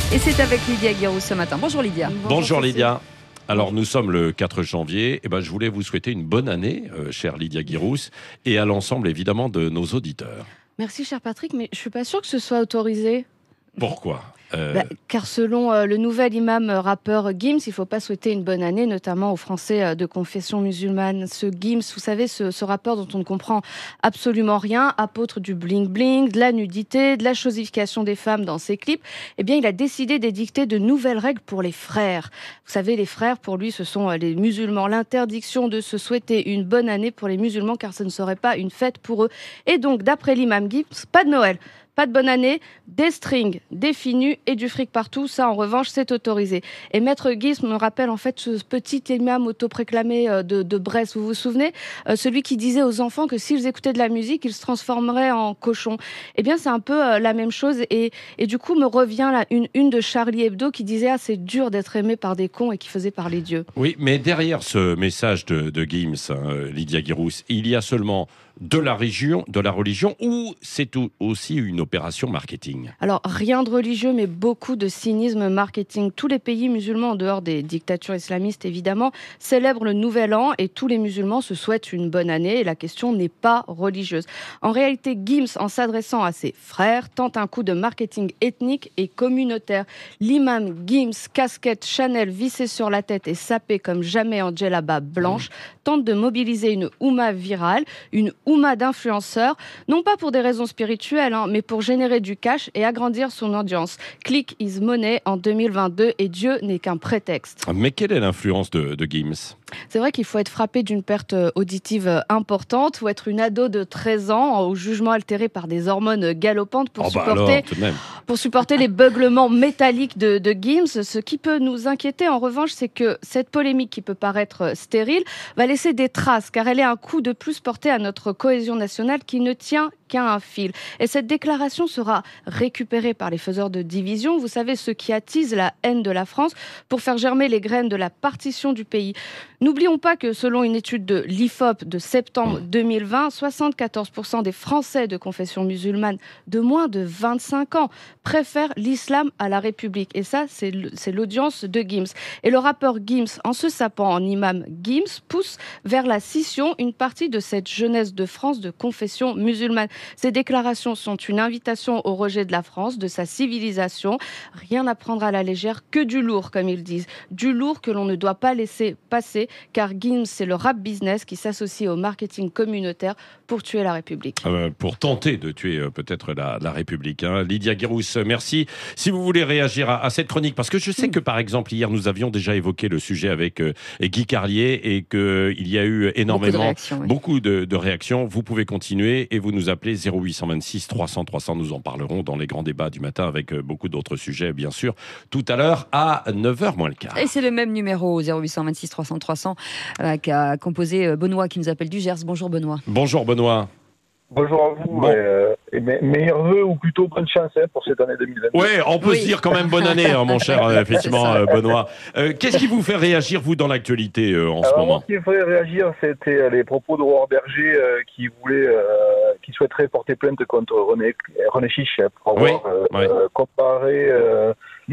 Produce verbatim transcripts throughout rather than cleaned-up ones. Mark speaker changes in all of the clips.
Speaker 1: Et c'est avec Lydia Guirous ce matin. Bonjour Lydia.
Speaker 2: Bonjour,
Speaker 3: Bonjour Lydia. Alors nous sommes le quatre janvier, et ben, je voulais vous souhaiter une bonne année, euh, chère Lydia Guirous, et à l'ensemble évidemment de nos auditeurs.
Speaker 2: Merci cher Patrick, mais je suis pas sûre que ce soit autorisé.
Speaker 3: Pourquoi euh...
Speaker 2: bah, Car selon euh, le nouvel imam euh, rappeur Gims, il ne faut pas souhaiter une bonne année, notamment aux Français euh, de confession musulmane. Ce Gims, vous savez, ce, ce rappeur dont on ne comprend absolument rien, apôtre du bling-bling, de la nudité, de la chosification des femmes dans ses clips, eh bien, il a décidé d'édicter de nouvelles règles pour les frères. Vous savez, les frères, pour lui, ce sont euh, les musulmans. L'interdiction de se souhaiter une bonne année pour les musulmans, car ce ne serait pas une fête pour eux. Et donc, d'après l'imam Gims, pas de Noël. Pas de bonne année, des strings, des filles nues et du fric partout. Ça, en revanche, c'est autorisé. Et Maître Gims me rappelle en fait ce petit imam autoproclamé de, de Brest. Vous vous souvenez euh, celui qui disait aux enfants que s'ils écoutaient de la musique, ils se transformeraient en cochons. Eh bien, c'est un peu euh, la même chose. Et, et du coup, me revient là, une, une de Charlie Hebdo qui disait « Ah, c'est dur d'être aimé par des cons » et qui faisait parler Dieu.
Speaker 3: Oui, mais derrière ce message de, de Gims, hein, Lydia Guirous, il y a seulement de la religion, de la religion ou c'est tout, aussi une opération marketing?
Speaker 2: Alors, rien de religieux, mais beaucoup de cynisme marketing. Tous les pays musulmans, en dehors des dictatures islamistes évidemment, célèbrent le Nouvel An et tous les musulmans se souhaitent une bonne année et la question n'est pas religieuse. En réalité, Gims, en s'adressant à ses frères, tente un coup de marketing ethnique et communautaire. L'imam Gims, casquette Chanel vissée sur la tête et sapé comme jamais en djellaba blanche, mmh. tente de mobiliser une oumma virale, une oumma d'influenceurs, non pas pour des raisons spirituelles, hein, mais pour générer du cash et agrandir son audience. Click is money en deux mille vingt-deux et Dieu n'est qu'un prétexte.
Speaker 3: Mais quelle est l'influence de, de Gims ?
Speaker 2: C'est vrai qu'il faut être frappé d'une perte auditive importante ou être une ado de treize ans au jugement altéré par des hormones galopantes pour,
Speaker 3: oh bah
Speaker 2: supporter,
Speaker 3: alors, tout de même.
Speaker 2: pour supporter les beuglements métalliques de, de Gims. Ce qui peut nous inquiéter en revanche, c'est que cette polémique qui peut paraître stérile va laisser des traces car elle est un coup de plus porté à notre cohésion nationale qui ne tient qu'à un fil. Et cette déclaration sera récupérée par les faiseurs de division, vous savez, ceux qui attisent la haine de la France pour faire germer les graines de la partition du pays. N'oublions pas que selon une étude de l'I F O P de septembre deux mille vingt, soixante-quatorze pour cent des Français de confession musulmane de moins de vingt-cinq ans préfèrent l'islam à la République. Et ça, c'est l'audience de Gims. Et le rappeur Gims, en se sapant en imam Gims, pousse vers la scission une partie de cette jeunesse de France de confession musulmane. Ces déclarations sont une invitation au rejet de la France, de sa civilisation. Rien à prendre à la légère, que du lourd, comme ils disent. Du lourd que l'on ne doit pas laisser passer, car Gims, c'est le rap business qui s'associe au marketing communautaire pour tuer la République.
Speaker 3: Euh, pour tenter de tuer euh, peut-être la, la République. Hein. Lydia Guirous, merci. Si vous voulez réagir à, à cette chronique, parce que je sais que par exemple hier nous avions déjà évoqué le sujet avec euh, Guy Carlier et qu'il y a eu énormément, beaucoup de réactions, oui. beaucoup de, de réactions. Vous pouvez continuer et vous nous appelez zéro huit cent vingt-six trois cents trois cents. Nous en parlerons dans les grands débats du matin avec euh, beaucoup d'autres sujets, bien sûr, tout à l'heure à neuf heures moins le quart.
Speaker 1: Et c'est le même numéro, zéro huit cent vingt-six trois cents trois cents, euh, qu'a composé Benoît qui nous appelle du Gers. Bonjour Benoît.
Speaker 3: Bonjour Benoît.
Speaker 4: Bonjour à vous, bon. euh, et me- meilleurs vœux ou plutôt bonne chance hein, pour cette année deux mille vingt.
Speaker 3: Oui, on peut
Speaker 1: oui.
Speaker 3: se dire quand même bonne année, hein, mon cher, euh, effectivement, euh, Benoît. Euh, Qu'est-ce qui vous fait réagir, vous, dans l'actualité euh, en
Speaker 4: Alors,
Speaker 3: ce moment?
Speaker 4: moi, ce qui me ferait réagir, c'était les propos d'Aurore Berger euh, qui voulait, euh, qui souhaiterait porter plainte contre René, René Chiche pour avoir
Speaker 3: oui,
Speaker 4: euh,
Speaker 3: oui.
Speaker 4: euh, comparé euh,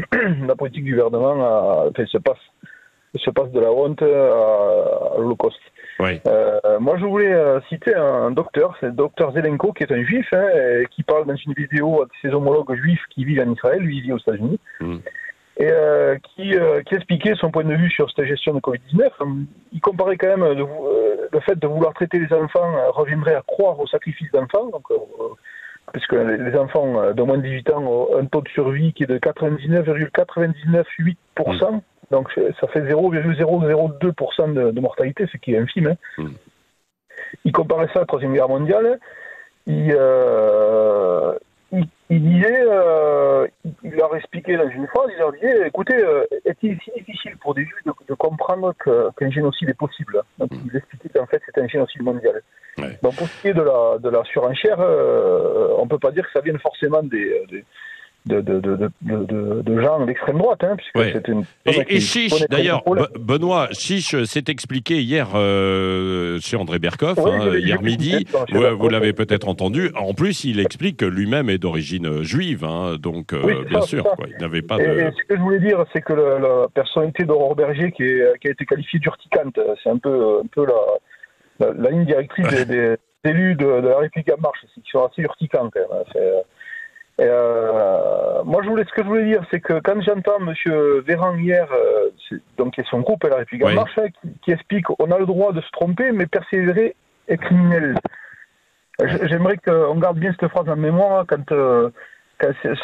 Speaker 4: la politique du gouvernement à, enfin, se passe, se passe de la honte à, à l'Holocauste.
Speaker 3: Oui.
Speaker 4: Euh, moi, je voulais euh, citer un docteur, c'est le docteur Zelenko, qui est un juif, hein, et qui parle dans une vidéo de ses homologues juifs qui vivent en Israël, lui il vit aux États-Unis, mm. et euh, qui, euh, qui expliquait son point de vue sur cette gestion de covid dix-neuf. Il comparait quand même de, euh, le fait de vouloir traiter les enfants euh, reviendrait à croire au sacrifice d'enfants, donc, euh, parce que les enfants de moins de dix-huit ans ont un taux de survie qui est de quatre-vingt-dix-neuf virgule quatre-vingt-dix-neuf huit pour cent. Mm. Donc ça fait zéro virgule zéro zéro deux pour cent de, de mortalité, ce qui est infime. Hein. Mm. Il comparait ça à la Troisième Guerre mondiale. Il, euh, il, il disait, euh, il leur expliquait dans une phrase, il leur disait, écoutez, euh, est-il si difficile pour des Juifs de, de comprendre que, qu'un génocide est possible? Donc mm. il expliquait qu'en fait c'était un génocide mondial. Ouais. Donc pour ce qui est de la, de la surenchère, euh, on ne peut pas dire que ça vienne forcément des... des de, de, de, de, de, de gens d'extrême droite, hein, puisque
Speaker 3: ouais.
Speaker 4: c'est une...
Speaker 3: Et, et Chiche, d'ailleurs, Benoît, Chiche s'est expliqué hier euh, chez André Berkoff, oui, hein, hier midi, vous, vous l'avez peut-être entendu. En plus, il explique que lui-même est d'origine juive, hein, donc euh, oui, bien ça, sûr, quoi, il n'avait pas de...
Speaker 4: Et, et ce que je voulais dire, c'est que le, la personnalité d'Aurore Berger, qui, est, qui a été qualifiée d'urticante, c'est un peu, un peu la, la, la ligne directrice des, des élus de, de la République en marche, c'est qu'ils sont assez urticants, quand même. C'est, Et euh, moi, je voulais, ce que je voulais dire, c'est que quand j'entends M. Véran hier, euh, donc qui est son groupe, La République en oui. marche, qui, qui explique qu'on a le droit de se tromper, mais persévérer est criminel. J'aimerais qu'on garde bien cette phrase en mémoire quand, euh, quand, ce,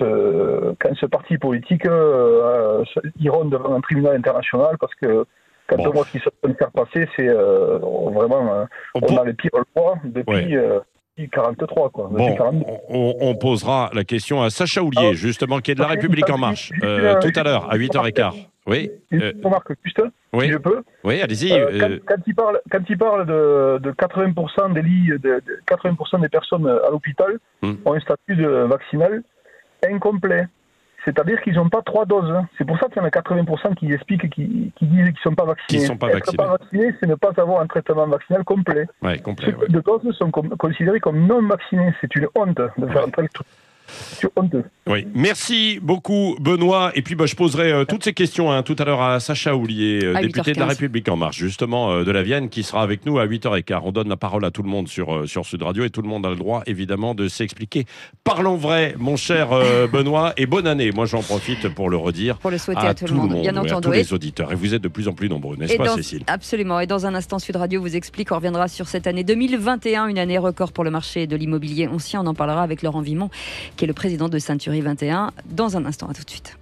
Speaker 4: ce, quand ce parti politique euh, ira devant un tribunal international, parce que quand bon. on voit ce qu'ils sont en train de faire passer, c'est euh, vraiment, euh, on, on a les pires lois depuis... Ouais. Euh, quarante-trois, quoi.
Speaker 3: Bon, on, on posera la question à Sacha Houlier, ah, justement, qui est de La République En Marche, euh, tout à l'heure, à huit heures quinze. Oui.
Speaker 4: Une euh, remarque, juste,
Speaker 3: oui.
Speaker 4: si je peux.
Speaker 3: Oui, allez-y.
Speaker 4: Euh,
Speaker 3: euh...
Speaker 4: quand, quand il parle, quand il parle de, de quatre-vingts pour cent des lits, de, de quatre-vingts pour cent des personnes à l'hôpital hmm. ont un statut de vaccinal incomplet. C'est-à-dire qu'ils n'ont pas trois doses. C'est pour ça qu'il y en a quatre-vingts pour cent qui expliquent, qui, qui disent qu'ils ne sont pas vaccinés.
Speaker 3: Qui sont pas
Speaker 4: Être
Speaker 3: vaccinés.
Speaker 4: pas vacciné, c'est ne pas avoir un traitement vaccinal complet.
Speaker 3: Ouais, complet.
Speaker 4: Ceux
Speaker 3: ouais.
Speaker 4: de doses sont com- considérés comme non vaccinés. C'est une honte de faire entrer le truc. C'est honteux.
Speaker 3: Oui, merci beaucoup Benoît. Et puis bah, je poserai euh, toutes ces questions hein, tout à l'heure à Sacha Houlier, euh, député de La République En Marche, justement euh, de la Vienne, qui sera avec nous à huit heures quinze. On donne la parole à tout le monde sur, euh, sur Sud Radio et tout le monde a le droit évidemment de s'expliquer. Parlons vrai, mon cher euh, Benoît, et bonne année. Moi j'en profite pour le redire.
Speaker 1: Pour le souhaiter à, à tout, tout le monde, monde bien entendu.
Speaker 3: À tous les auditeurs. Et vous êtes de plus en plus nombreux, n'est-ce
Speaker 1: et
Speaker 3: pas
Speaker 1: dans,
Speaker 3: Cécile ?
Speaker 1: Absolument. Et dans un instant, Sud Radio vous explique, on reviendra sur cette année deux mille vingt et un, une année record pour le marché de l'immobilier ancien. On en parlera avec Laurent Vimont, qui est le président de Century vingt et un, dans un instant. À tout de suite.